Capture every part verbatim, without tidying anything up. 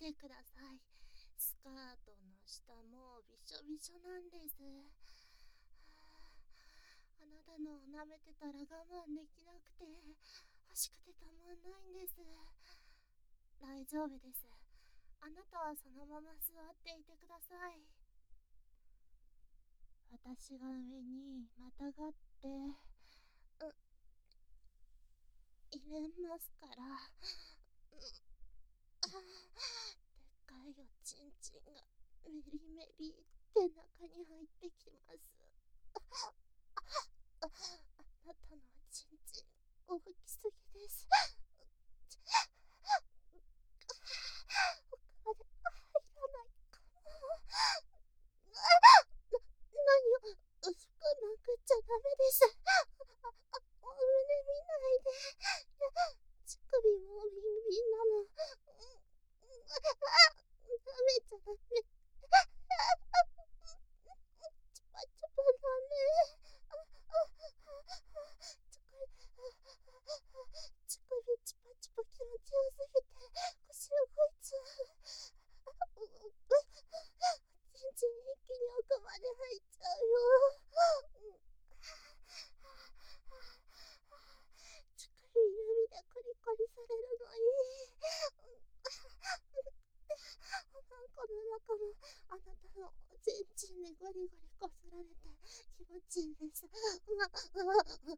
てください。スカートの下もびしょびしょなんです。あなたのを舐めてたら我慢できなくて欲しくてたまんないんです。大丈夫です。あなたはそのまま座っていてください。私が上にまたがってう入れますから。うん、あでっかいおちんちんがメリメリって中に入ってきます。あなたのおちんちん大きすぎです。他まで入らないかな。何を薄く殴っちゃダメです。お胸見ないで。乳首もビンビンなの。舐めちゃダメ。チュパチュパダメ。乳首チュパチュパ気持ちよすぎて腰動いちゃう。おちんちん一気に奥まで入っちゃうよ。乳首指でコリコリされるのいい。おまんこの中もあなたのおちんちんでゴリゴリこすられて気持ちいいです。うわうわうわうわ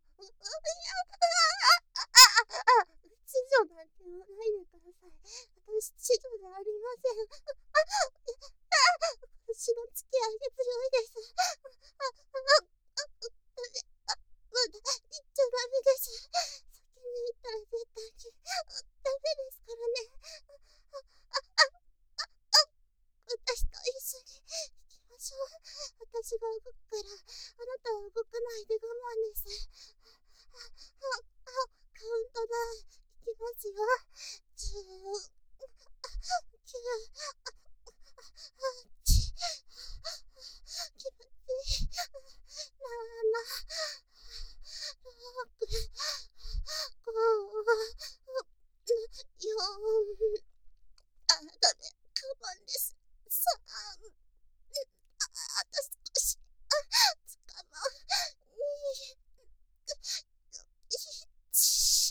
痴女なんて言わないでください。私痴女じゃありません。私の付き合いで強いです。言っちゃダメです。先に言ったら絶対にダメですからね。私と一緒に行きましょう。私が動くからあなたは動かないで我慢です。カウントダウンいきますよ。じゅう、きゅう、はち、気持ちいい。なな、ろく、ご、よん、あ、ダメ、我慢です。さん、あ、あと少し、あ、つかまう、に、いち、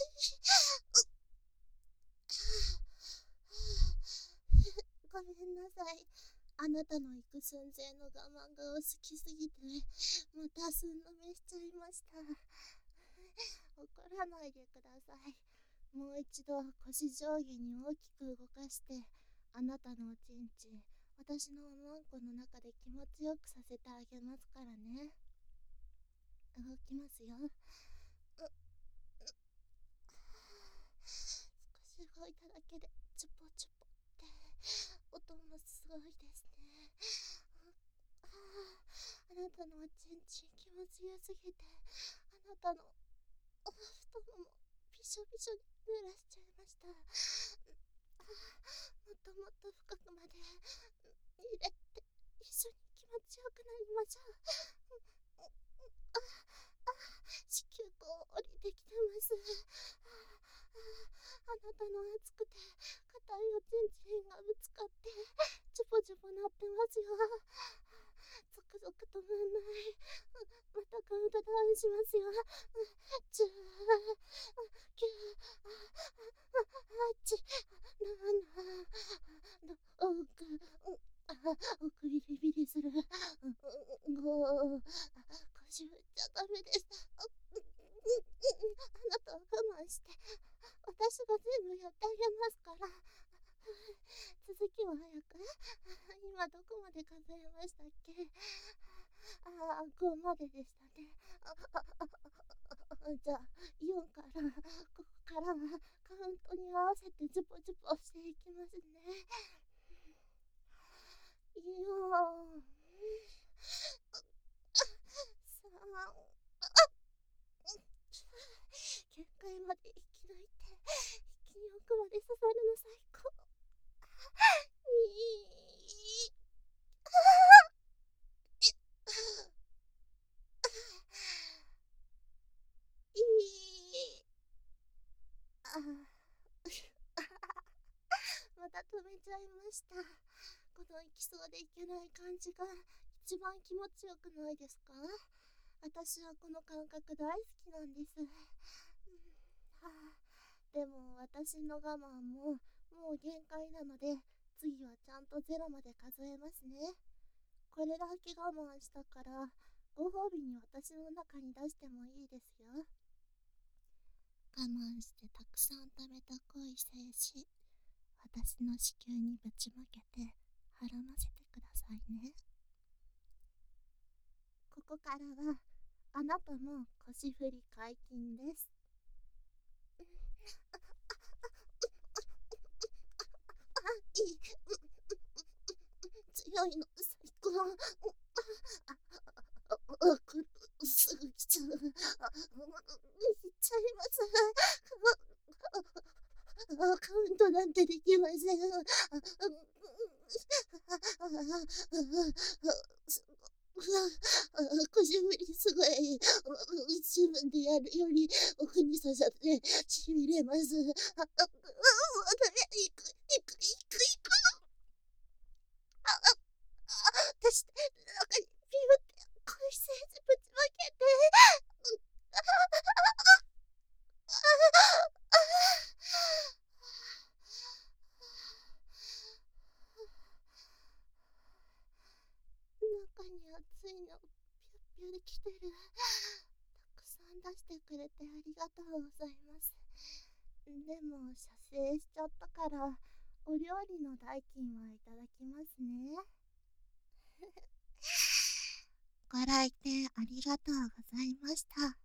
ごめんなさい。あなたの行く寸前の我慢が好きすぎてまた寸止めしちゃいました。怒らないでください。もう一度腰上下に大きく動かしてあなたのおちんちん私のおまんこの中で気持ちよくさせてあげますからね。動きますよ。少し動いただけでチュポチュポって音もすごいですね。あなたのおちんちん気持ちよすぎてあなたのお太ももびしょびしょに濡らしちゃいました。もっともっと深くまで入れて一緒に気持ちよくなりましょう。子宮口降りてきてます。あなたの熱くて硬いおちんちんがぶつかってチュポチュポなってますよ。ゾクゾク止まんない。またカウントダウンしますよ。じゅう、きゅう、はち、なな、ろく、奥ビリビリする。ご、腰振っちゃダメです。あなたは我慢して。私が全部やってあげますから。続きは早く。今どこまで数えましたっけ？ああ、ごまででしたね。じゃあよんからここからはカウントに合わせてジュポジュポしていきますね。よん、さん、限界まで生き抜いて一気に奥まで刺さるの最高。に、また止めちゃいました。この行きそうでいけない感じが一番気持ちよくないですか？私はこの感覚大好きなんです。うん、はあ、でも私の我慢ももう限界なので、次はちゃんとゼロまで数えますね。これだけ我慢したから、ご褒美に私の中に出してもいいですよ。我慢してたくさん食べた濃い精子、私の子宮にぶちまけてはらませてくださいね。ここからはあなたも腰振り解禁です。あ、いい。強いの最高。あ、あ、くすぐ来ちゃう。あ、行っちゃいます。あ、カウントなんてできません。あ、腰振りすごい。自分でやるより奥に刺さってしびれます。あ、あ、あ、いく、いく、いく、いく。あ、あ、私、中にピュって小石ぶちまけて。あ、中に熱いのピュッピュできてる。たくさん出してくれてありがとうございます。でも射精しちゃったからお料理の代金はいただきますね。ご来店ありがとうございました。